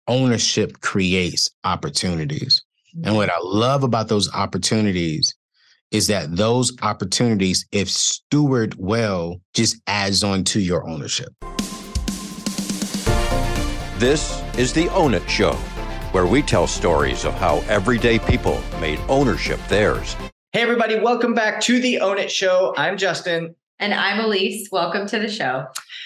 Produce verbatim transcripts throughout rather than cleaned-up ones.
ownership creates opportunities. And what I love about those opportunities is that those opportunities, if stewarded well, just adds on to your ownership. This is the Own It Show, where we tell stories of how everyday people made ownership theirs. Hey, everybody. Welcome back to the Own It Show. I'm Justin. And I'm Elise. Welcome to the show.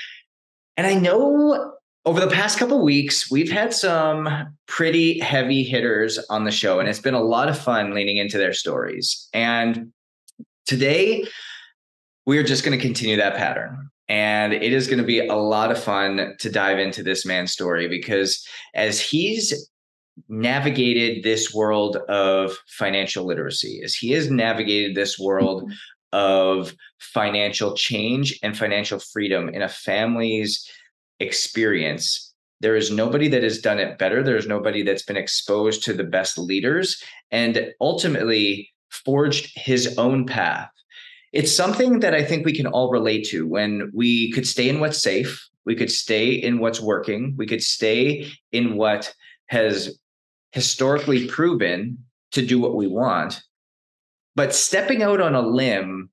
And I know over the past couple of weeks, we've had some pretty heavy hitters on the show, and it's been a lot of fun leaning into their stories. And today, we're just going to continue that pattern. And it is going to be a lot of fun to dive into this man's story, because as he's navigated this world of financial literacy, as he has navigated this world of financial change and financial freedom in a family's experience, there is nobody that has done it better. There's nobody that's been exposed to the best leaders and ultimately forged his own path. It's something that I think we can all relate to, when we could stay in what's safe, we could stay in what's working, we could stay in what has historically proven to do what we want. But stepping out on a limb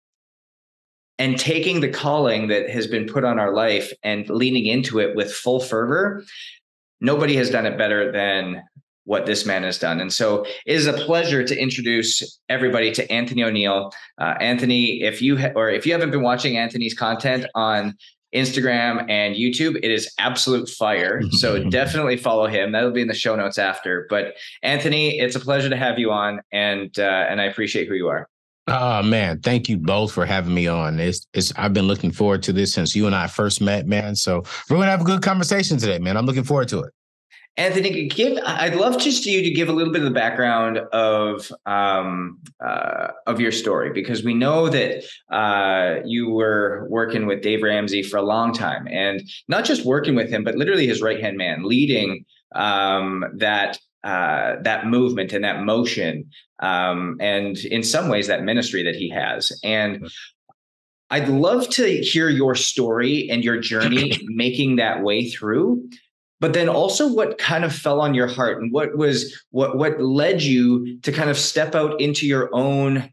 and taking the calling that has been put on our life and leaning into it with full fervor, nobody has done it better than what this man has done. And so it is a pleasure to introduce everybody to Anthony O'Neill. Uh, Anthony, if you ha- or if you haven't been watching Anthony's content on Instagram and YouTube, it is absolute fire. So definitely follow him. That'll be in the show notes after. But Anthony, it's a pleasure to have you on, and uh, and I appreciate who you are. Oh man, thank you both for having me on. It's it's I've been looking forward to this since you and I first met, man. So we're gonna have a good conversation today, man. I'm looking forward to it. Anthony, give I'd love just you to give a little bit of the background of um, uh, of your story, because we know that uh, you were working with Dave Ramsey for a long time, and not just working with him, but literally his right-hand man, leading um, that uh, that movement and that motion, um, and in some ways that ministry that he has. And I'd love to hear your story and your journey making that way through. But then also what kind of fell on your heart, and what was what what led you to kind of step out into your own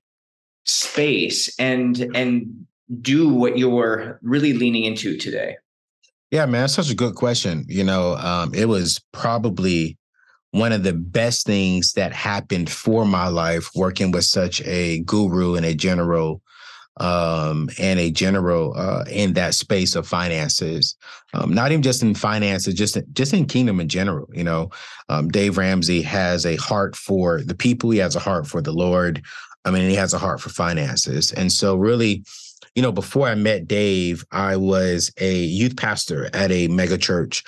space and and do what you're really leaning into today? Yeah, man, that's such a good question. You know, um, it was probably one of the best things that happened for my life, working with such a guru and a general um, and a general uh, in that space of finances, um, not even just in finances, just, just in kingdom in general. You know, um, Dave Ramsey has a heart for the people. He has a heart for the Lord. I mean, he has a heart for finances. And so really, you know, before I met Dave, I was a youth pastor at a mega church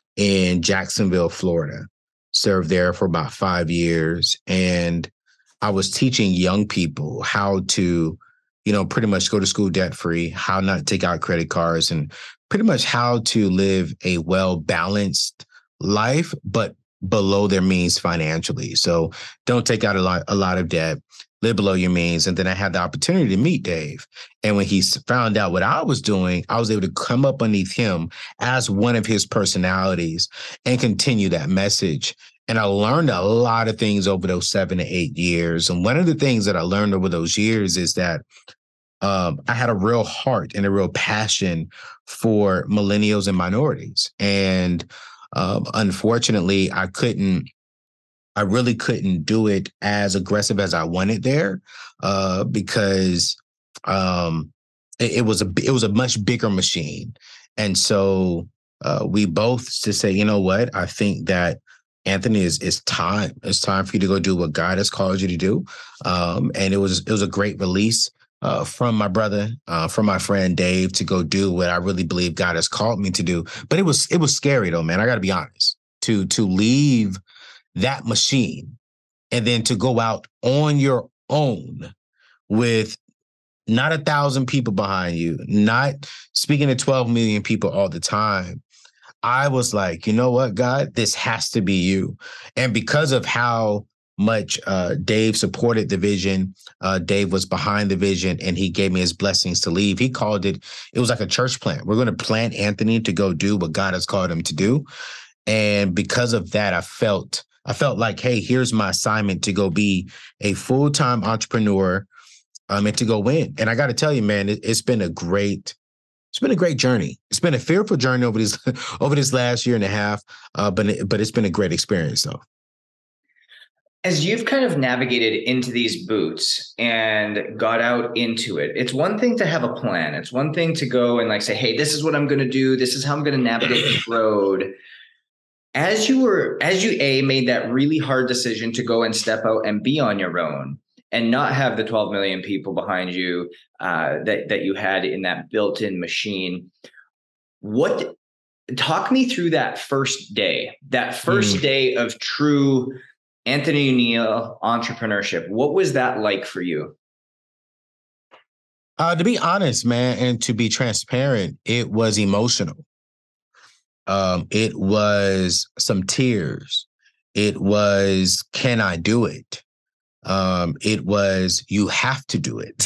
in Jacksonville, Florida, served there for about five years. And I was teaching young people how to, you know, pretty much go to school debt free, how not to take out credit cards, and pretty much how to live a well-balanced life, but below their means financially. So don't take out a lot, a lot of debt, live below your means. And then I had the opportunity to meet Dave. And when he found out what I was doing, I was able to come up underneath him as one of his personalities and continue that message. And I learned a lot of things over those seven to eight years. And one of the things that I learned over those years is that um, I had a real heart and a real passion for millennials and minorities. And um, unfortunately, I couldn't, I really couldn't do it as aggressive as I wanted there uh, because um, it, it was a, it was a much bigger machine. And so uh, we both to say, you know what, I think that Anthony, is it's time. It's time for you to go do what God has called you to do. Um, and it was it was a great release uh, from my brother, uh, from my friend Dave, to go do what I really believe God has called me to do. But it was it was scary though, man. I got to be honest. To to leave that machine and then to go out on your own with not a thousand people behind you, not speaking to twelve million people all the time. I was like, you know what, God, this has to be you. And because of how much uh, Dave supported the vision, uh, Dave was behind the vision, and he gave me his blessings to leave. He called it, it was like a church plant. We're going to plant Anthony to go do what God has called him to do. And because of that, I felt I felt like, hey, here's my assignment to go be a full-time entrepreneur um, and to go win. And I got to tell you, man, it, it's been a great It's been a great journey. It's been a fearful journey over this over this last year and a half, uh, but it, but it's been a great experience, though. As you've kind of navigated into these boots and got out into it, it's one thing to have a plan. It's one thing to go and like say, hey, this is what I'm going to do. This is how I'm going to navigate this road. As you were, as you a made that really hard decision to go and step out and be on your own and not have the twelve million people behind you uh, that that you had in that built-in machine. What? Talk me through that first day. That first mm. day of true Anthony Neal entrepreneurship. What was that like for you? Uh, to be honest, man, and to be transparent, it was emotional. Um, it was some tears. It was, can I do it? Um, it was, you have to do it.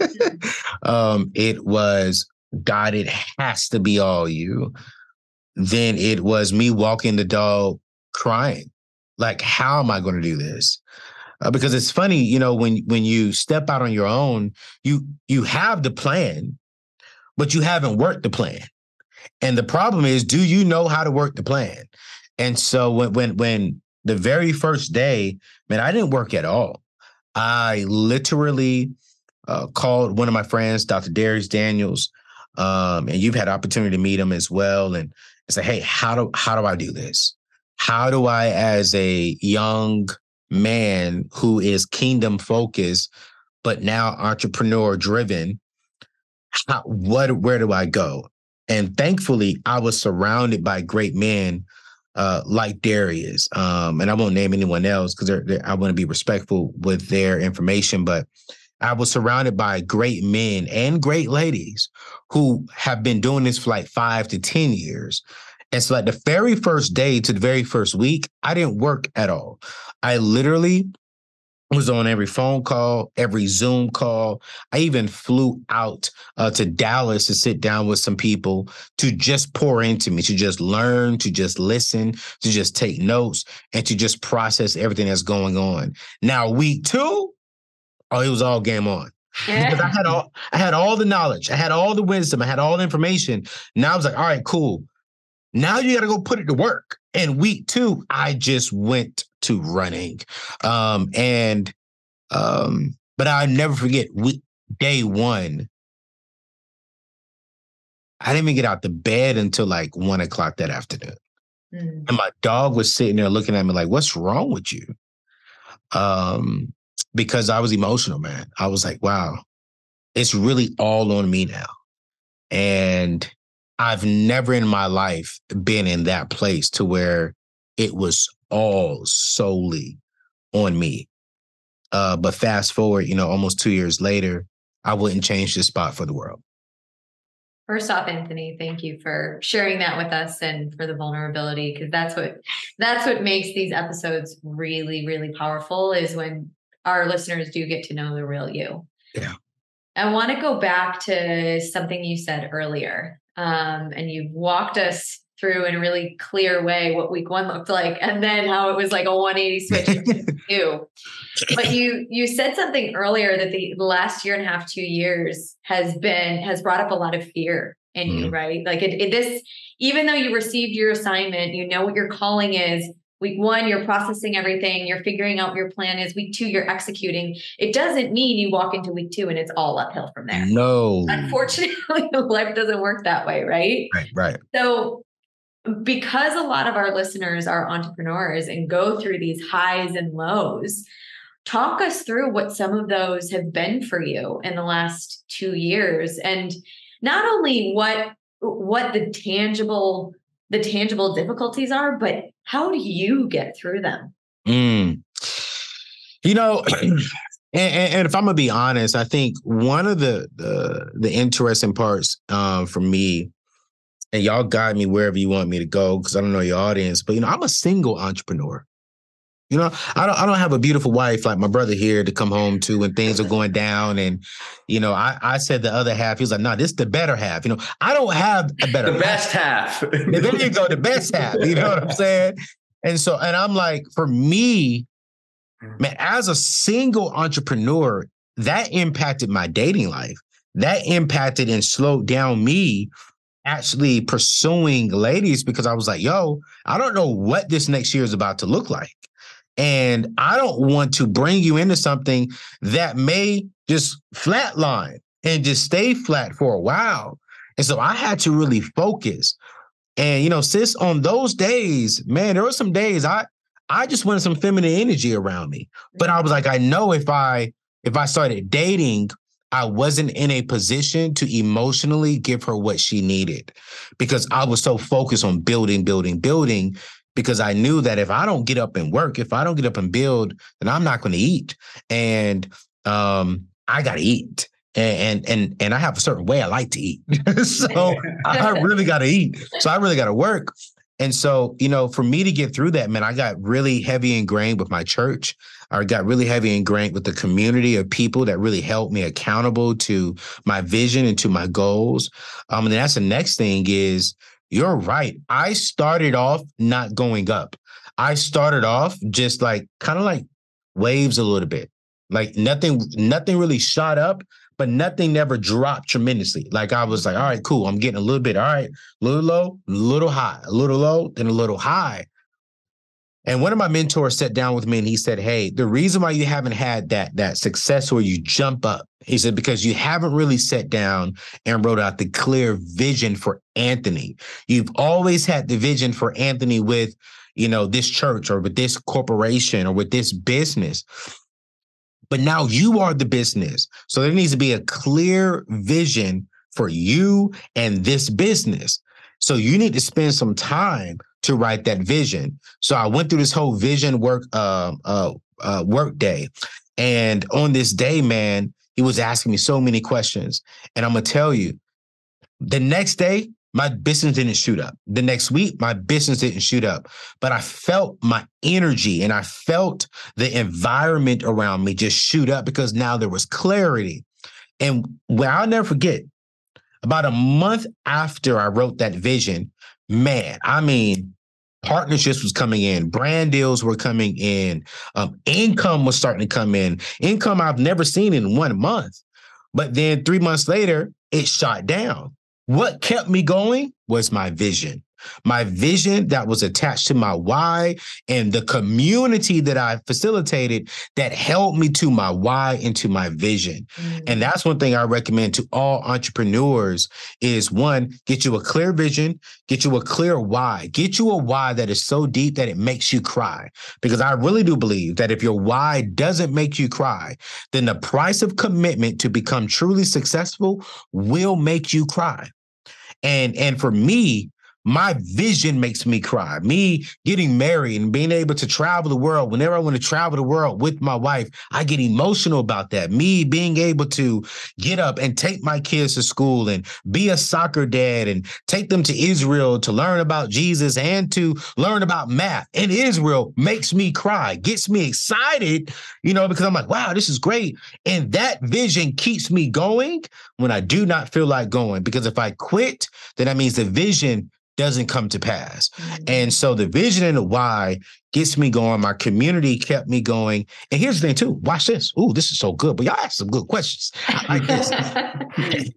um, it was, God, it has to be all you. Then it was me walking the dog crying. Like, how am I going to do this? Uh, because it's funny, you know, when, when you step out on your own, you, you have the plan, but you haven't worked the plan. And the problem is, do you know how to work the plan? And so when, when, when the very first day, man, I didn't work at all. I literally uh, called one of my friends, Doctor Darius Daniels, um, and you've had opportunity to meet him as well, and say, hey, how do how do I do this? How do I, as a young man who is kingdom focused, but now entrepreneur driven, how, what where do I go? And thankfully, I was surrounded by great men uh, like Darius. Um, and I won't name anyone else because I want to be respectful with their information. But I was surrounded by great men and great ladies who have been doing this for like five to ten years. And so like the very first day to the very first week, I didn't work at all. I literally was on every phone call, every Zoom call. I even flew out uh, to Dallas to sit down with some people to just pour into me, to just learn, to just listen, to just take notes, and to just process everything that's going on. Now, week two, oh, it was all game on. Yeah. Because I had all I had all the knowledge, I had all the wisdom, I had all the information. Now I was like, all right, cool. Now you got to go put it to work. And week two, I just went to running. Um, and, um, but I'll never forget week, day one, I didn't even get out the bed until like one o'clock that afternoon. Mm. And my dog was sitting there looking at me like, what's wrong with you? Um, because I was emotional, man. I was like, wow, it's really all on me now. And I've never in my life been in that place to where it was all solely on me. Uh, but fast forward, you know, almost two years later, I wouldn't change this spot for the world. First off, Anthony, thank you for sharing that with us and for the vulnerability, because that's what that's what makes these episodes really, really powerful, is when our listeners do get to know the real you. Yeah. I want to go back to something you said earlier. Um, and you've walked us through in a really clear way what week one looked like, and then how it was like a one eighty switch to you. But you you said something earlier that the last year and a half, two years has been has brought up a lot of fear in mm. you, right? Like it, it, this, even though you received your assignment, you know what your calling is. Week one, you're processing everything. You're figuring out what your plan is. Week two, you're executing. It doesn't mean you walk into week two and it's all uphill from there. No. Unfortunately, life doesn't work that way, right? Right, right. So because a lot of our listeners are entrepreneurs and go through these highs and lows, talk us through what some of those have been for you in the last two years. And not only what, what the tangible the tangible difficulties are, but how do you get through them? Mm. You know, and, and if I'm gonna be honest, I think one of the the, the interesting parts um, for me, and y'all guide me wherever you want me to go, because I don't know your audience, but you know, I'm a single entrepreneur. You know, I don't I don't have a beautiful wife like my brother here to come home to when things are going down. And, you know, I, I said the other half. He was like, no, this is the better half. You know, I don't have a better The best half. half. There you go, the best half. You know what I'm saying? And so, and I'm like, for me, man, as a single entrepreneur, that impacted my dating life. That impacted and slowed down me actually pursuing ladies, because I was like, yo, I don't know what this next year is about to look like. And I don't want to bring you into something that may just flatline and just stay flat for a while. And so I had to really focus. And, you know, sis, on those days, man, there were some days I I just wanted some feminine energy around me. But I was like, I know if I if I started dating, I wasn't in a position to emotionally give her what she needed, because I was so focused on building, building, building, because I knew that if I don't get up and work, if I don't get up and build, then I'm not going to eat. And um, I got to eat. And, and and and I have a certain way I like to eat. So I really got to eat. So I really got to work. And so, you know, for me to get through that, man, I got really heavy ingrained with my church. I got really heavy ingrained with the community of people that really held me accountable to my vision and to my goals. Um, and that's the next thing is, you're right. I started off not going up. I started off just like kind of like waves a little bit, like nothing, nothing really shot up, but nothing never dropped tremendously. Like I was like, all right, cool. I'm getting a little bit. All right, a little low, a little high, a little low, then a little high. And one of my mentors sat down with me and he said, hey, the reason why you haven't had that, that success where you jump up, he said, because you haven't really sat down and wrote out the clear vision for Anthony. You've always had the vision for Anthony with, you know, this church or with this corporation or with this business. But now you are the business. So there needs to be a clear vision for you and this business. So you need to spend some time to write that vision. So I went through this whole vision work uh, uh, uh, work day. And on this day, man, he was asking me so many questions. And I'm going to tell you, the next day, my business didn't shoot up. The next week, my business didn't shoot up. But I felt my energy and I felt the environment around me just shoot up, because now there was clarity. And well, I'll never forget, about a month after I wrote that vision, man, I mean, partnerships was coming in, brand deals were coming in, um, income was starting to come in, income I've never seen in one month. But then three months later, it shot down. What kept me going was my vision. My vision that was attached to my why and the community that I facilitated that held me to my why and to my vision. Mm-hmm. And that's one thing I recommend to all entrepreneurs is, one, get you a clear vision, get you a clear why, get you a why that is so deep that it makes you cry. Because I really do believe that if your why doesn't make you cry, then the price of commitment to become truly successful will make you cry. And, and for me, my vision makes me cry. Me getting married and being able to travel the world. Whenever I want to travel the world with my wife, I get emotional about that. Me being able to get up and take my kids to school and be a soccer dad and take them to Israel to learn about Jesus and to learn about math in Israel makes me cry, gets me excited, you know, because I'm like, wow, this is great. And that vision keeps me going when I do not feel like going, because if I quit, then that means the vision doesn't come to pass. Mm-hmm. And so the vision and the why gets me going. My community kept me going. And here's the thing too, watch this. Ooh, this is so good, but y'all asked some good questions. I like this.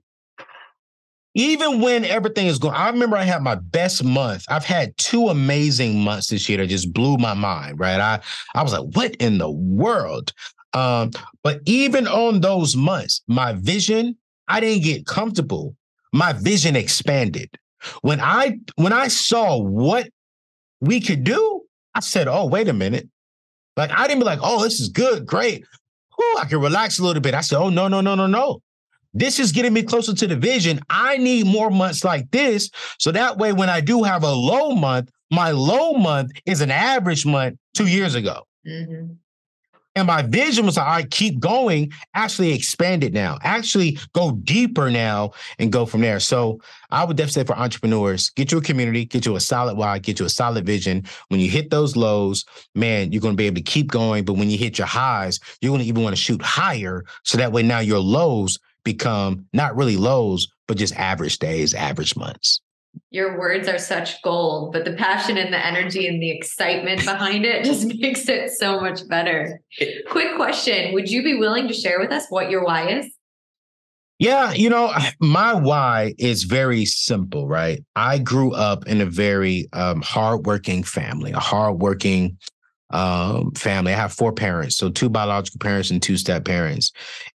Even when everything is going, I remember I had my best month. I've had two amazing months this year that just blew my mind, right? I, I was like, what in the world? Um, but even on those months, my vision, I didn't get comfortable. My vision expanded. When I when I saw what we could do, I said, oh, wait a minute. Like, I didn't be like, oh, this is good, great. Whew, I can relax a little bit. I said, oh, no, no, no, no, no. This is getting me closer to the vision. I need more months like this. So that way, when I do have a low month, my low month is an average month two years ago. Mm-hmm. And my vision was, I keep going, actually expand it now, actually go deeper now and go from there. So I would definitely say for entrepreneurs, get you a community, get you a solid why, get you a solid vision. When you hit those lows, man, you're going to be able to keep going. But when you hit your highs, you're going to even want to shoot higher. So that way now your lows become not really lows, but just average days, average months. Your words are such gold, but the passion and the energy and the excitement behind it just makes it so much better. Quick question. Would you be willing to share with us what your why is? Yeah, you know, my why is very simple, right? I grew up in a very um, hardworking family, a hardworking um, family. I have four parents, so two biological parents and two step parents.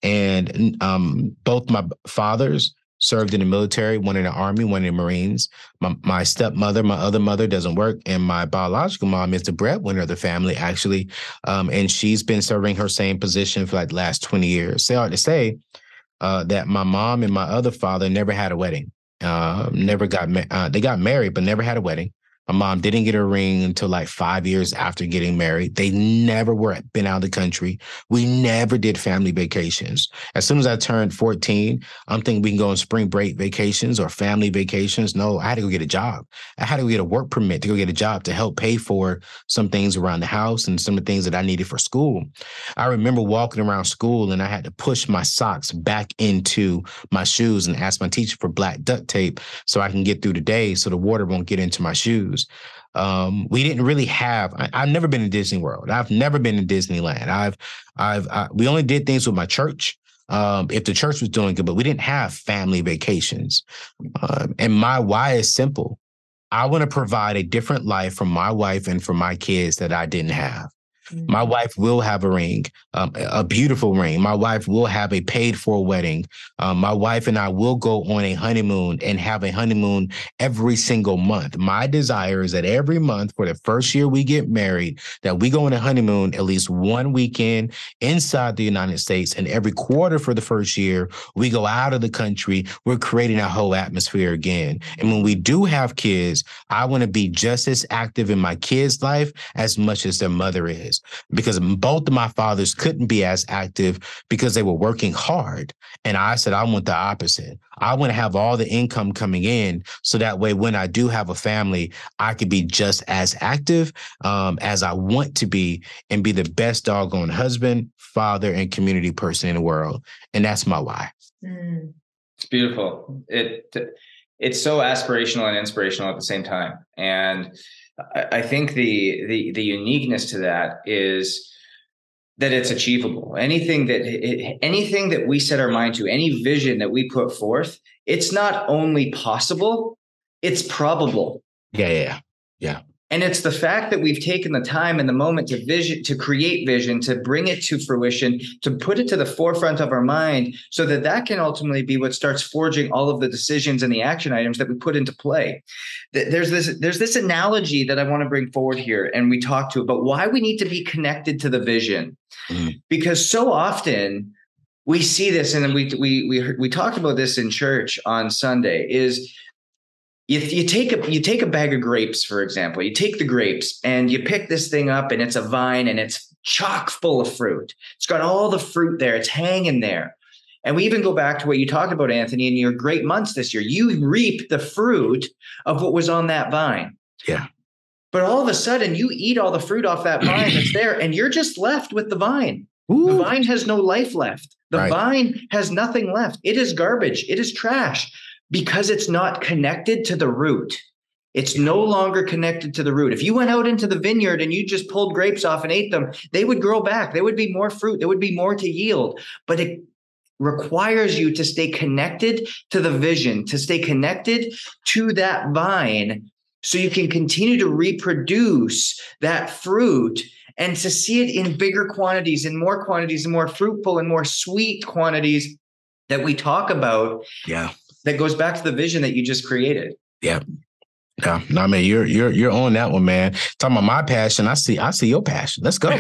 And um, both my fathers served in the military, one in the Army, one in the Marines. My, my stepmother, my other mother doesn't work. And my biological mom is the breadwinner of the family, actually. Um, and she's been serving her same position for like the last twenty years. So I ought to say uh, that my mom and my other father never had a wedding. Uh, never got, ma- uh, they got married, but never had a wedding. My mom didn't get a ring until like five years after getting married. They never were been out of the country. We never did family vacations. As soon as I turned fourteen, I'm thinking we can go on spring break vacations or family vacations. No, I had to go get a job. I had to go get a work permit to go get a job to help pay for some things around the house and some of the things that I needed for school. I remember walking around school and I had to push my socks back into my shoes and ask my teacher for black duct tape so I can get through the day so the water won't get into my shoes. Um, we didn't really have, I, I've never been to Disney World. I've never been to Disneyland. I've, I've, I, we only did things with my church. Um, if the church was doing good, but we didn't have family vacations. Um, and my why is simple. I want to provide a different life for my wife and for my kids that I didn't have. Mm-hmm. My wife will have a ring, um, a beautiful ring. My wife will have a paid for wedding. Um, my wife and I will go on a honeymoon and have a honeymoon every single month. My desire is that every month for the first year we get married, that we go on a honeymoon at least one weekend inside the United States. And every quarter for the first year, we go out of the country. We're creating a whole atmosphere again. And when we do have kids, I want to be just as active in my kids' life as much as their mother is. Because both of my fathers couldn't be as active because they were working hard. And I said, I want the opposite. I want to have all the income coming in so that way when I do have a family, I could be just as active um, as I want to be and be the best doggone husband, father, and community person in the world. And that's my why. Mm. It's beautiful. It It's so aspirational and inspirational at the same time. And I think the, the the uniqueness to that is that it's achievable. Anything that it, anything that we set our mind to, any vision that we put forth, it's not only possible, it's probable. Yeah, yeah, yeah. And it's the fact that we've taken the time and the moment to vision, to create vision, to bring it to fruition, to put it to the forefront of our mind so that that can ultimately be what starts forging all of the decisions and the action items that we put into play. There's this, there's this analogy that I want to bring forward here, and we talk to about why we need to be connected to the vision. Mm. Because so often we see this, and we, we, we, we talked about this in church on Sunday, is You, you take a you take a bag of grapes, for example. You take the grapes and you pick this thing up, and it's a vine, and it's chock full of fruit. It's got all the fruit there. It's hanging there. And we even go back to what you talked about, Anthony, in your great months this year. You reap the fruit of what was on that vine. Yeah. But all of a sudden, you eat all the fruit off that vine that's there, and you're just left with the vine. Ooh. The vine has no life left. The right. vine has nothing left. It is garbage. It is trash. Because it's not connected to the root. It's no longer connected to the root. If you went out into the vineyard and you just pulled grapes off and ate them, they would grow back. There would be more fruit. There would be more to yield. But it requires you to stay connected to the vision, to stay connected to that vine so you can continue to reproduce that fruit and to see it in bigger quantities and more quantities and more fruitful and more sweet quantities that we talk about. Yeah. That goes back to the vision that you just created. Yeah. Yeah. No, I mean, you're, you're, you're on that one, man. Talking about my passion. I see, I see your passion. Let's go.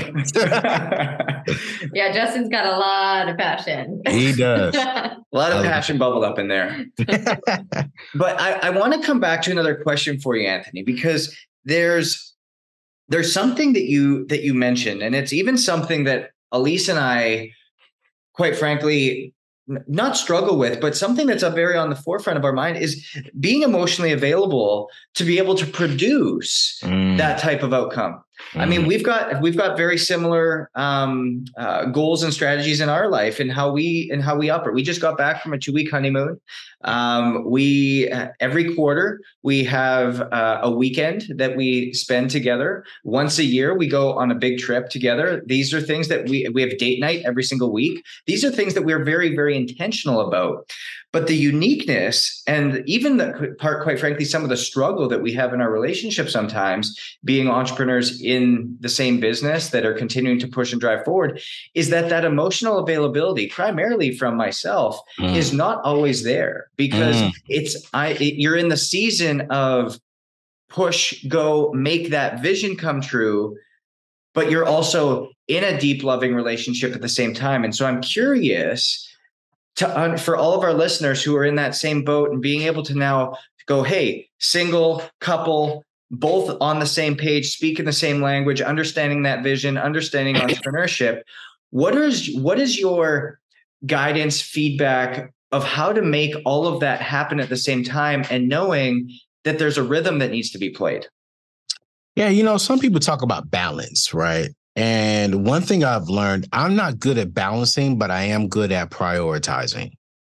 Yeah. Justin's got a lot of passion. He does. A lot of passion bubbled up in there. But I, I want to come back to another question for you, Anthony, because there's, there's something that you, that you mentioned, and it's even something that Elise and I, quite frankly, not struggle with, but something that's a very on the forefront of our mind is being emotionally available to be able to produce mm. that type of outcome. Mm. I mean, we've got we've got very similar um, uh, goals and strategies in our life and how we and how we operate. We just got back from a two week honeymoon. Um, we every quarter we have uh, a weekend that we spend together. Once a year, we go on a big trip together. These are things that we we have date night every single week. These are things that we're very, very intentional about. But the uniqueness and even the part, quite frankly, some of the struggle that we have in our relationship sometimes, being entrepreneurs in the same business that are continuing to push and drive forward, is that that emotional availability, primarily from myself, mm. is not always there because mm. it's I it, you're in the season of push, go, make that vision come true, but you're also in a deep, loving relationship at the same time. And so I'm curious to uh, for all of our listeners who are in that same boat and being able to now go, hey, single, couple, both on the same page, speaking the same language, understanding that vision, understanding entrepreneurship. What is what is your guidance, feedback of how to make all of that happen at the same time and knowing that there's a rhythm that needs to be played? Yeah, you know, some people talk about balance, right? And one thing I've learned, I'm not good at balancing, but I am good at prioritizing.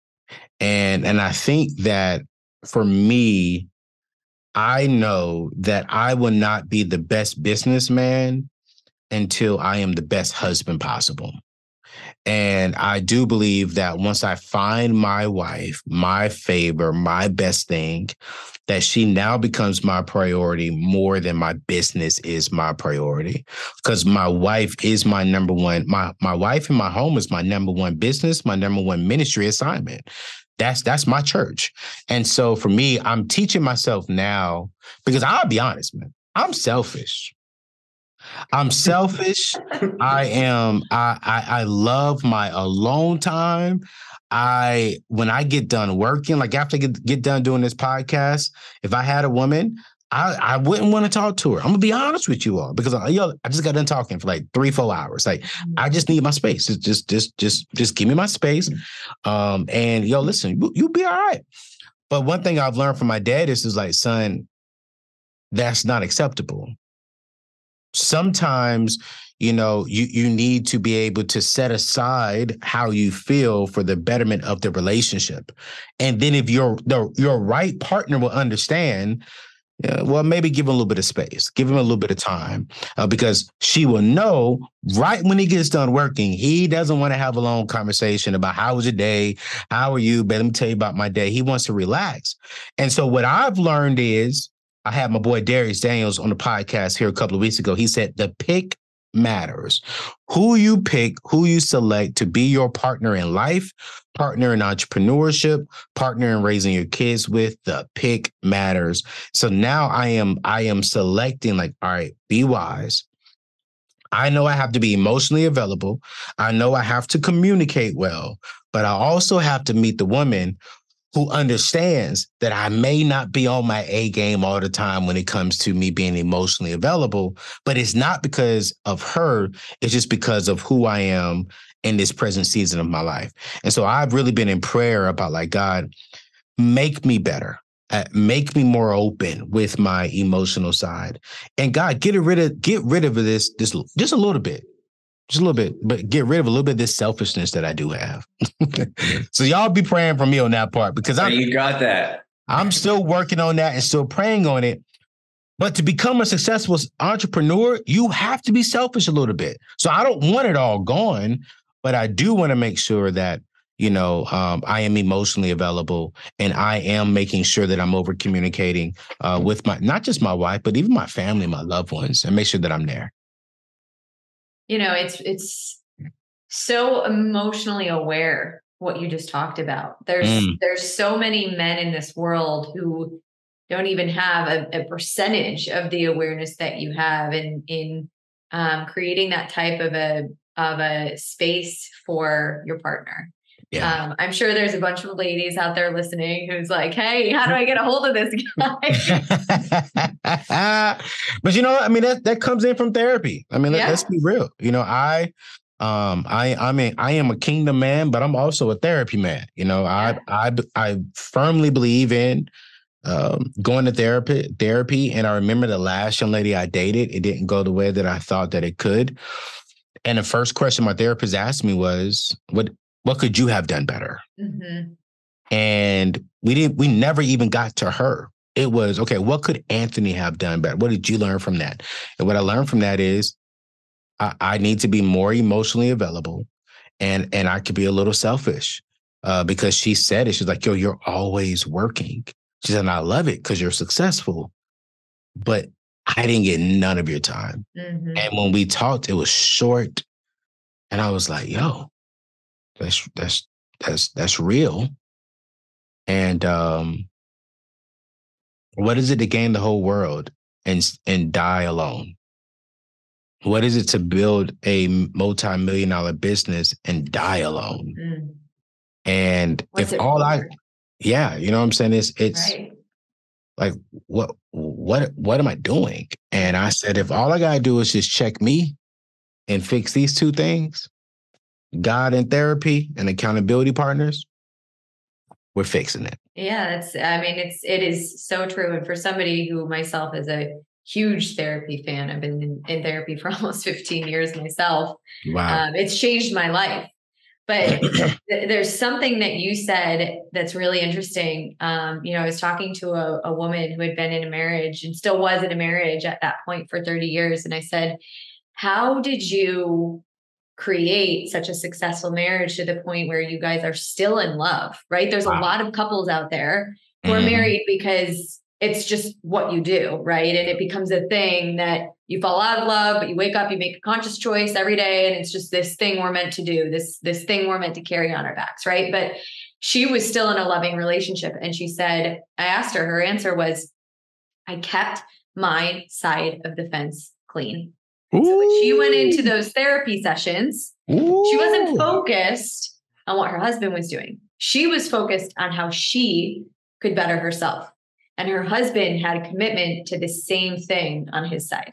And, and I think that for me, I know that I will not be the best businessman until I am the best husband possible. And I do believe that once I find my wife, my favor, my best thing, that she now becomes my priority more than my business is my priority. Because my wife is my number one, my, my wife and my home is my number one business, my number one ministry assignment. That's that's my church. And so for me, I'm teaching myself now, because I'll be honest, man, I'm selfish. I'm selfish. I am. I, I I love my alone time. I when I get done working, like after I get, get done doing this podcast, if I had a woman, I, I wouldn't want to talk to her. I'm gonna be honest with you all, because I, yo, I just got done talking for like three, four hours. Like I just need my space. Just just just just, just give me my space. Um, and yo, listen, you, you'll be all right. But one thing I've learned from my dad is, is like, son, that's not acceptable. Sometimes, you know, you, you need to be able to set aside how you feel for the betterment of the relationship. And then if your the, your right partner will understand, yeah, well, maybe give him a little bit of space, give him a little bit of time, uh, because she will know right when he gets done working, he doesn't want to have a long conversation about how was your day? How are you? But let me tell you about my day. He wants to relax. And so what I've learned is, I had my boy Darius Daniels on the podcast here a couple of weeks ago. He said the pick matters. Who you pick, who you select to be your partner in life, partner in entrepreneurship, partner in raising your kids with, the pick matters. So now I am I am selecting, like, all right, be wise. I know I have to be emotionally available. I know I have to communicate well, but I also have to meet the woman who understands that I may not be on my A game all the time when it comes to me being emotionally available, but it's not because of her. It's just because of who I am in this present season of my life. And so I've really been in prayer about, like, God, make me better. Uh, make me more open with my emotional side. And God, get rid of get rid of this, this just a little bit. Just a little bit, but get rid of a little bit of this selfishness that I do have. So y'all be praying for me on that part, because I you got that. I'm still working on that and still praying on it. But to become a successful entrepreneur, you have to be selfish a little bit. So I don't want it all gone, but I do want to make sure that, you know, um, I am emotionally available, and I am making sure that I'm over communicating uh, with my, not just my wife, but even my family, my loved ones, and make sure that I'm there. You know, it's it's so emotionally aware what you just talked about. There's mm. there's so many men in this world who don't even have a, a percentage of the awareness that you have in in um, creating that type of a of a space for your partner. Yeah. Um, I'm sure there's a bunch of ladies out there listening who's like, hey, how do I get a hold of this guy? But, you know, I mean, that, that comes in from therapy. I mean, yeah. let, let's be real. You know, I Um, I I mean I am a kingdom man, but I'm also a therapy man. You know, Yeah. I I I firmly believe in um, going to therapy therapy. And I remember the last young lady I dated, it didn't go the way that I thought that it could. And the first question my therapist asked me was, "What what could you have done better?" Mm-hmm. And we didn't. We never even got to her. It was, okay, what could Anthony have done better? What did you learn from that? And what I learned from that is I, I need to be more emotionally available, and and I could be a little selfish uh, because she said it. She's like, "Yo, you're always working." She said, "And I love it because you're successful, but I didn't get none of your time." Mm-hmm. And when we talked, it was short, and I was like, "Yo, that's that's that's that's real." And um, what is it to gain the whole world and and die alone? What is it to build a multi-million dollar business and die alone? Mm. And What's if it all I, for? yeah, you know what I'm saying? It's it's Right. like, what what what am I doing? And I said, if all I gotta do is just check me and fix these two things, God and therapy and accountability partners, we're fixing it. Yeah, that's, I mean, it's, it is so true. And for somebody who myself is a huge therapy fan, I've been in, in therapy for almost fifteen years myself. Wow. Um, it's changed my life. But th- there's something that you said that's really interesting. Um, you know, I was talking to a, a woman who had been in a marriage and still was in a marriage at that point for thirty years. And I said, how did you create such a successful marriage to the point where you guys are still in love, right? There's Wow. a lot of couples out there who are Mhm. married because it's just what you do, right? And it becomes a thing that you fall out of love, but you wake up, you make a conscious choice every day, and it's just this thing we're meant to do, this this thing we're meant to carry on our backs, right? But she was still in a loving relationship, and she said, I asked her, her answer was, I kept my side of the fence clean. So when she went into those therapy sessions, Ooh. she wasn't focused on what her husband was doing. She was focused on how she could better herself. And her husband had a commitment to the same thing on his side.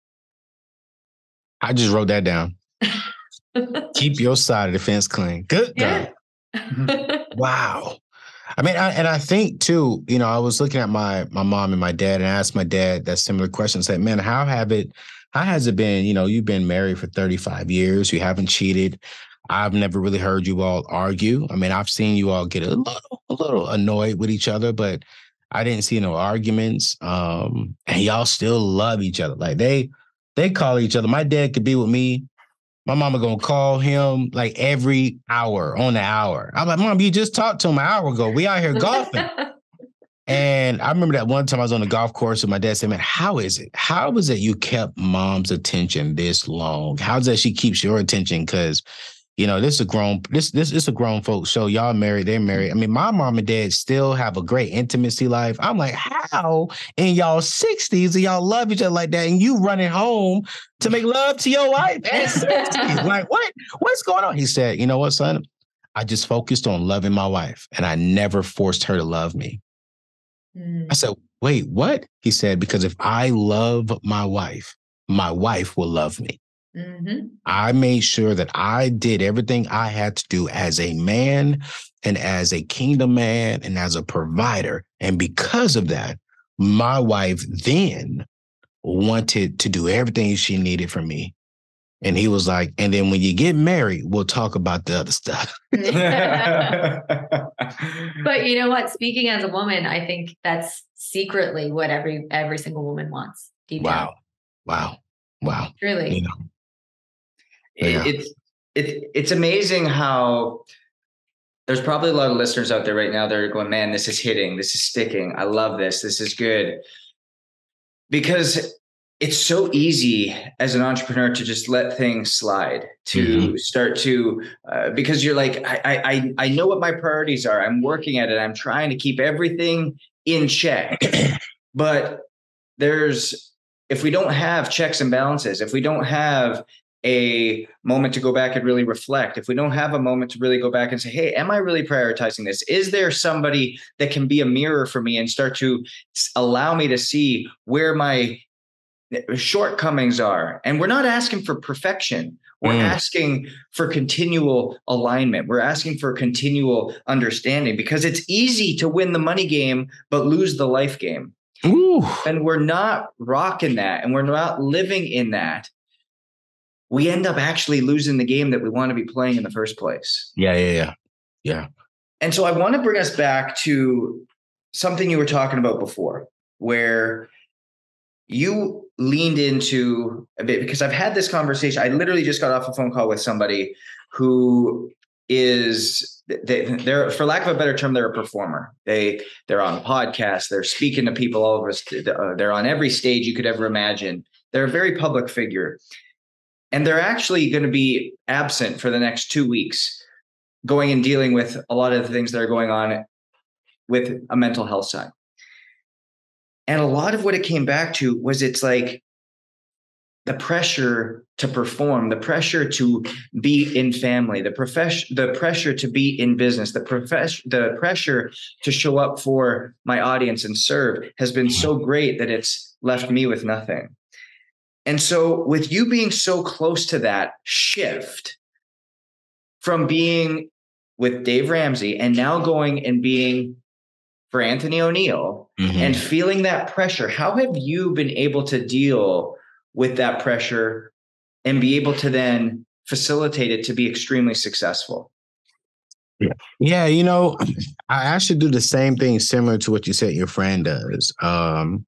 I just wrote that down. Keep your side of the fence clean. Good God. Yeah. Wow. I mean, I, and I think too, you know, I was looking at my my mom and my dad and I asked my dad that similar question. Said, man, how have it, how has it been? You know, you've been married for thirty-five years. You haven't cheated. I've never really heard you all argue. I mean, I've seen you all get a little, a little annoyed with each other, but I didn't see no arguments. Um, and y'all still love each other. Like they, they call each other. My dad could be with me. My mama gonna call him like every hour on the hour. I'm like, Mom, you just talked to him an hour ago. We out here golfing. And I remember that one time I was on the golf course and my dad said, man, how is it? How is it you kept Mom's attention this long? How's that she keeps your attention? Because, you know, this is a grown, this this is a grown folks show. Y'all married, they're married. I mean, my mom and dad still have a great intimacy life. I'm like, how in y'all sixties do y'all love each other like that? And you running home to make love to your wife at sixty? Like, what? What's going on? He said, you know what, son? I just focused on loving my wife and I never forced her to love me. Mm. I said, wait, what? He said, because if I love my wife, my wife will love me. Mm-hmm. I made sure that I did everything I had to do as a man and as a kingdom man and as a provider. And because of that, my wife then wanted to do everything she needed from me. And he was like, and then when you get married, we'll talk about the other stuff. But you know what? Speaking as a woman, I think that's secretly what every every single woman wants. Deep wow. down. Wow. Wow. Really. You know. Yeah. It, it's it, it's amazing how there's probably a lot of listeners out there right now that are going, man, this is hitting. This is sticking. I love this. This is good. Because it's so easy as an entrepreneur to just let things slide, to mm-hmm. start to, uh, because you're like, I, I, I know what my priorities are. I'm working at it. I'm trying to keep everything in check. But there's, if we don't have checks and balances, if we don't have a moment to go back and really reflect, if we don't have a moment to really go back and say, hey, am I really prioritizing this? Is there somebody that can be a mirror for me and start to allow me to see where my shortcomings are. And we're not asking for perfection. We're mm. asking for continual alignment. We're asking for continual understanding, because it's easy to win the money game, but lose the life game. Ooh. And we're not rocking that, and we're not living in that. We end up actually losing the game that we want to be playing in the first place. Yeah, yeah, yeah. Yeah. And so I want to bring us back to something you were talking about before, where you leaned into a bit, because I've had this conversation. I literally just got off a phone call with somebody who is, they, they're, for lack of a better term, they're a performer. They, they're on podcasts. They're speaking to people all over. They're on every stage you could ever imagine. They're a very public figure. And they're actually going to be absent for the next two weeks, going and dealing with a lot of the things that are going on with a mental health side. And a lot of what it came back to was, it's like the pressure to perform, the pressure to be in family, the profession, the pressure to be in business, the profession, the pressure to show up for my audience and serve has been so great that it's left me with nothing. And so with you being so close to that shift from being with Dave Ramsey and now going and being for Anthony O'Neill, mm-hmm. and feeling that pressure, how have you been able to deal with that pressure and be able to then facilitate it to be extremely successful? Yeah, yeah you know, I actually do the same thing similar to what you said your friend does. Um,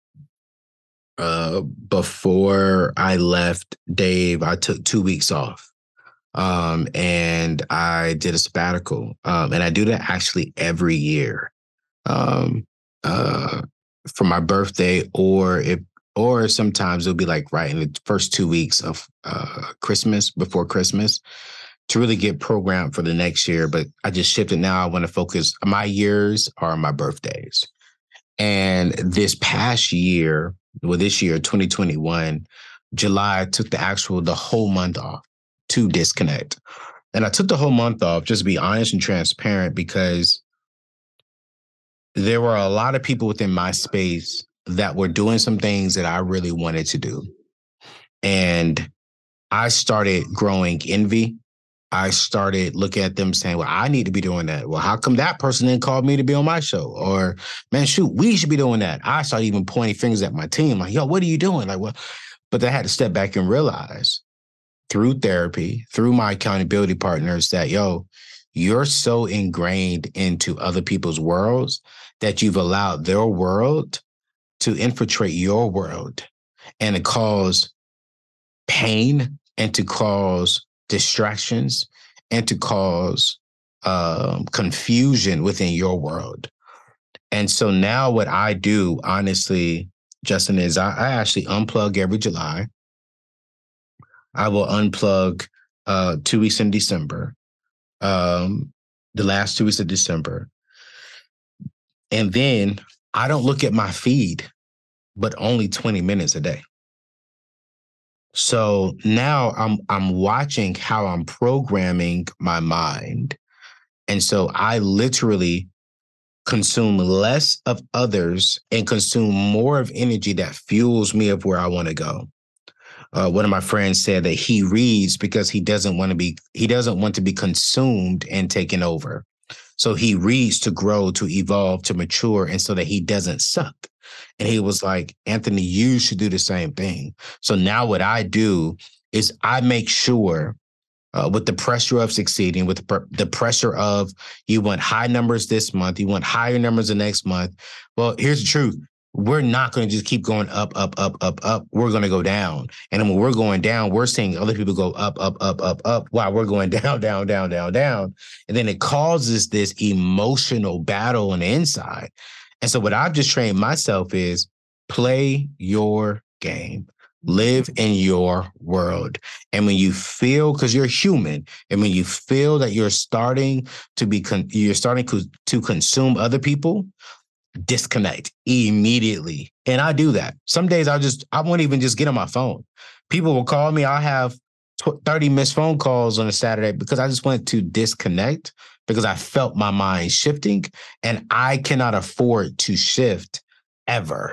Uh, before I left Dave, I took two weeks off, um, and I did a sabbatical. Um, and I do that actually every year, um, uh, for my birthday, or if, or sometimes it'll be like right in the first two weeks of uh, Christmas, before Christmas, to really get programmed for the next year. But I just shifted now. I want to focus. My years are my birthdays, and this past year. Well, this year, twenty twenty-one, July, I took the actual, the whole month off to disconnect. And I took the whole month off, just to be honest and transparent, because there were a lot of people within my space that were doing some things that I really wanted to do. And I started growing envy. I started looking at them saying, well, I need to be doing that. Well, how come that person didn't call me to be on my show? Or, man, shoot, we should be doing that. I started even pointing fingers at my team like, yo, what are you doing? Like, well, but I had to step back and realize through therapy, through my accountability partners, that, yo, you're so ingrained into other people's worlds that you've allowed their world to infiltrate your world and to cause pain and to cause distractions and to cause um, confusion within your world. And so now what I do, honestly, Justin, is I, I actually unplug every July. I will unplug uh, two weeks in December, um, the last two weeks of December. And then I don't look at my feed, but only twenty minutes a day. So now I'm I'm watching how I'm programming my mind. And so I literally consume less of others and consume more of energy that fuels me of where I want to go. Uh, one of my friends said that he reads because he doesn't want to be he doesn't want to be consumed and taken over. So he reads to grow, to evolve, to mature, and so that he doesn't suck. And he was like, Anthony, you should do the same thing. So now what I do is I make sure uh, with the pressure of succeeding, with the, pr- the pressure of you want high numbers this month, you want higher numbers the next month. Well, here's the truth. We're not going to just keep going up, up, up, up, up. We're going to go down. And when we're going down, we're seeing other people go up, up, up, up, up, while we're going down, down, down, down, down. And then it causes this emotional battle on the inside. And so what I've just trained myself is play your game, live in your world. And when you feel, because you're human, and when you feel that you're starting to be, con- you're starting to, to consume other people, disconnect immediately. And I do that. Some days I'll just, I won't even just get on my phone. People will call me. I'll have thirty missed phone calls on a Saturday because I just wanted to disconnect, because I felt my mind shifting, and I cannot afford to shift ever.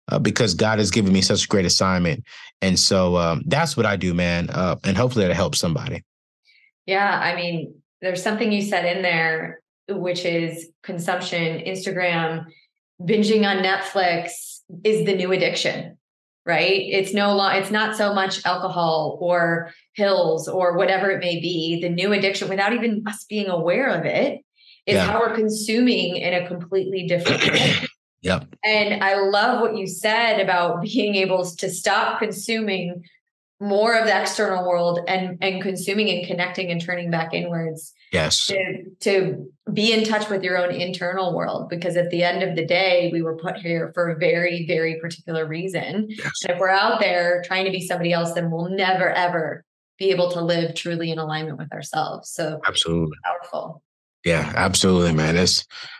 uh, because God has given me such a great assignment. And so um, that's what I do, man. Uh, and hopefully that'll help somebody. Yeah. I mean, there's something you said in there, which is consumption, Instagram, binging on Netflix is the new addiction, right? It's no long, it's not so much alcohol or pills or whatever it may be. The new addiction, without even us being aware of it, is Yeah. how we're consuming in a completely different way. Yep. And I love what you said about being able to stop consuming more of the external world and, and consuming and connecting and turning back inwards. Yes. To, to be in touch with your own internal world, because at the end of the day, we were put here for a very, very particular reason. Yes. And if we're out there trying to be somebody else, then we'll never, ever be able to live truly in alignment with ourselves. So Absolutely. Powerful. Yeah, absolutely, man. It's,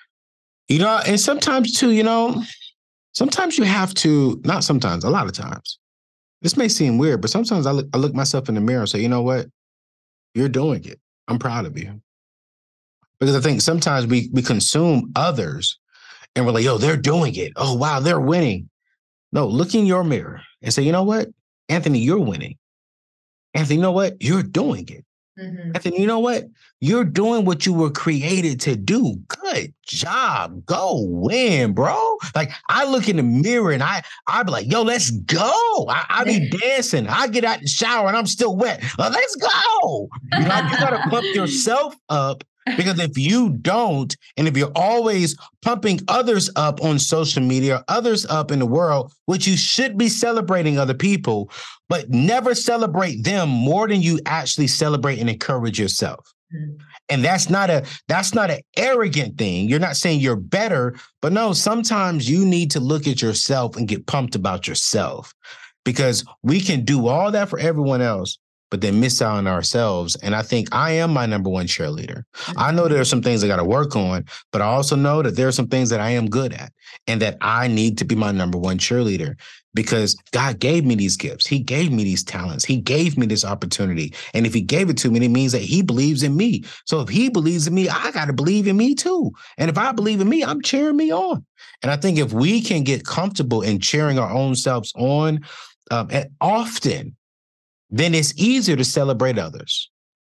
you know, and sometimes too, you know, sometimes you have to, not sometimes, a lot of times. This may seem weird, but sometimes I look, I look myself in the mirror and say, you know what? You're doing it. I'm proud of you. Because I think sometimes we we consume others and we're like, yo, they're doing it. Oh, wow, they're winning. No, look in your mirror and say, you know what? Anthony, you're winning. Anthony, you know what? You're doing it. Mm-hmm. Anthony, you know what? You're doing what you were created to do. Good job. Go win, bro. Like, I look in the mirror and I, I be like, yo, let's go. I, I be dancing. I get out the shower and I'm still wet. Well, let's go. You know, you got to pump yourself up, because if you don't, and if you're always pumping others up on social media, others up in the world, which you should be celebrating other people, but never celebrate them more than you actually celebrate and encourage yourself. Mm-hmm. And that's not a that's not an arrogant thing. You're not saying you're better, but no, sometimes you need to look at yourself and get pumped about yourself, because we can do all that for everyone else, but then miss out on ourselves. And I think I am my number one cheerleader. Mm-hmm. I know there are some things I got to work on, but I also know that there are some things that I am good at and that I need to be my number one cheerleader, because God gave me these gifts. He gave me these talents. He gave me this opportunity. And if he gave it to me, it means that he believes in me. So if he believes in me, I got to believe in me too. And if I believe in me, I'm cheering me on. And I think if we can get comfortable in cheering our own selves on um, and often, then it's easier to celebrate others.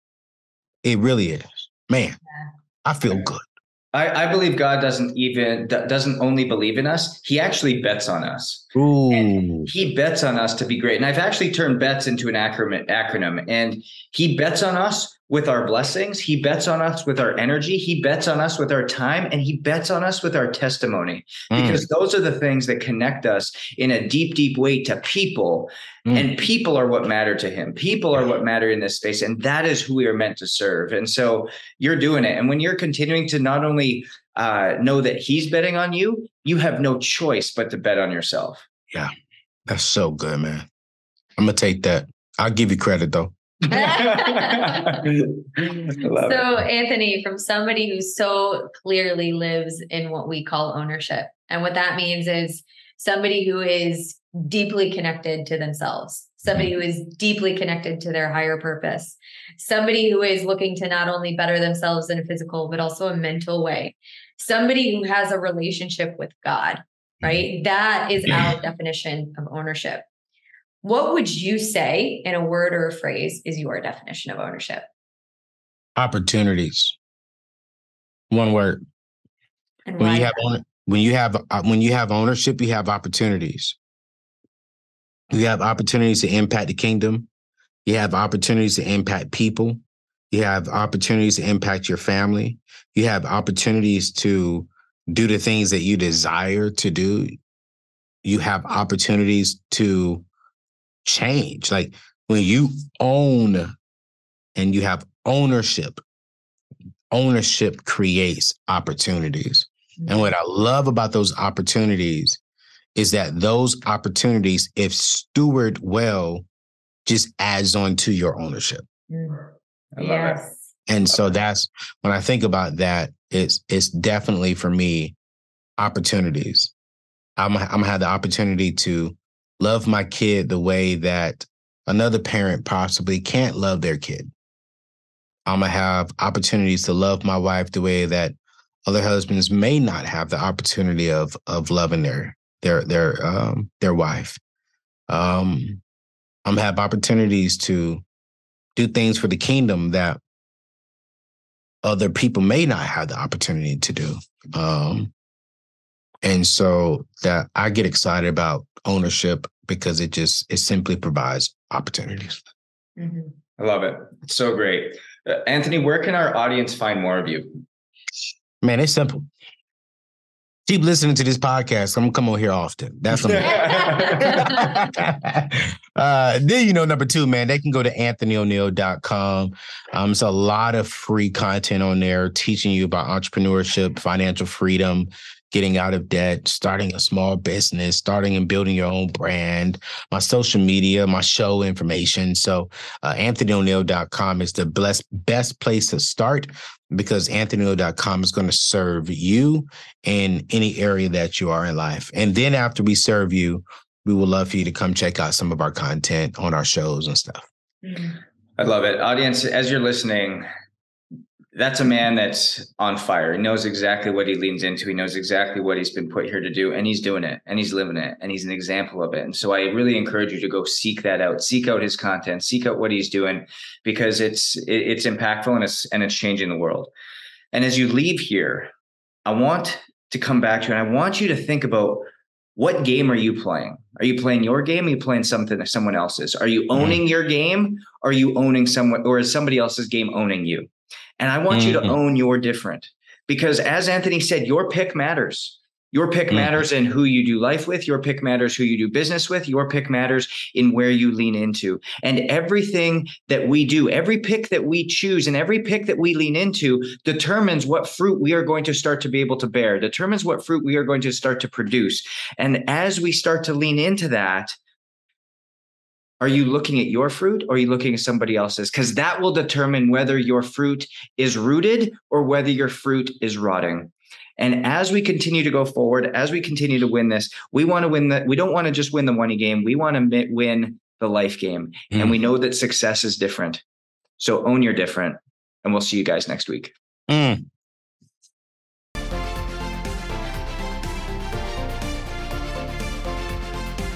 It really is. Man, I feel good. I, I believe God doesn't even doesn't only believe in us. He actually bets on us. Ooh. And he bets on us to be great. And I've actually turned bets into an acronym, acronym. And he bets on us with our blessings. He bets on us with our energy. He bets on us with our time. And he bets on us with our testimony. Because mm. those are the things that connect us in a deep, deep way to people. Mm. And people are what matter to him. People are what matter in this space. And that is who we are meant to serve. And so you're doing it. And when you're continuing to not only uh, know that he's betting on you, you have no choice but to bet on yourself. Yeah, that's so good, man. I'm going to take that. I'll give you credit, though. So, Anthony, from somebody who so clearly lives in what we call ownership, and what that means is somebody who is deeply connected to themselves, somebody who is deeply connected to their higher purpose, somebody who is looking to not only better themselves in a physical, but also a mental way, somebody who has a relationship with God, right? That is our definition of ownership. What would you say in a word or a phrase is your definition of ownership? Opportunities. One word. And when why you have own, when you have uh, when you have ownership, you have opportunities. You have opportunities to impact the kingdom. You have opportunities to impact people. You have opportunities to impact your family. You have opportunities to do the things that you desire to do. You have opportunities to change. Like when you own and you have ownership, ownership creates opportunities. Mm-hmm. And what I love about those opportunities is that those opportunities, if stewarded well, just adds on to your ownership. Mm-hmm. Yes. It. And so that's when I think about that, it's it's definitely for me opportunities. I'm I'm gonna have the opportunity to love my kid the way that another parent possibly can't love their kid. I'm going to have opportunities to love my wife the way that other husbands may not have the opportunity of, of loving their, their their um, their wife. Um, I'm have opportunities to do things for the kingdom that other people may not have the opportunity to do. Um, and so that I get excited about ownership because it just, it simply provides opportunities. Mm-hmm. I love it. It's so great. Uh, Anthony, where can our audience find more of you? Man, it's simple. Keep listening to this podcast. I'm gonna come on here often. That's what uh, then you know, number two, man, they can go to anthony o'neill dot com. Um, there's a lot of free content on there teaching you about entrepreneurship, financial freedom, getting out of debt, starting a small business, starting and building your own brand, my social media, my show information. So uh, anthony o'neill dot com is the best, best place to start because anthony o'neill dot com is going to serve you in any area that you are in life. And then after we serve you, we would love for you to come check out some of our content on our shows and stuff. I love it. Audience, as you're listening, that's a man that's on fire. He knows exactly what he leans into. He knows exactly what he's been put here to do, and he's doing it, and he's living it, and he's an example of it. And so I really encourage you to go seek that out, seek out his content, seek out what he's doing, because it's it's impactful and it's and it's changing the world. And as you leave here, I want to come back to you, and I want you to think about, what game are you playing? Are you playing your game? Or are you playing something that someone else's? Are you owning mm-hmm. your game? Or are you owning someone, or is somebody else's game owning you? And I want mm-hmm. you to own your different, because as Anthony said, your pick matters. Your pick mm-hmm. matters in who you do life with. Your pick matters who you do business with. Your pick matters in where you lean into. And everything that we do, every pick that we choose and every pick that we lean into determines what fruit we are going to start to be able to bear, determines what fruit we are going to start to produce. And as we start to lean into that, are you looking at your fruit or are you looking at somebody else's? Because that will determine whether your fruit is rooted or whether your fruit is rotting. And as we continue to go forward, as we continue to win this, we want to win that. We don't want to just win the money game. We want to win the life game. Mm. And we know that success is different. So own your different. And we'll see you guys next week. Mm.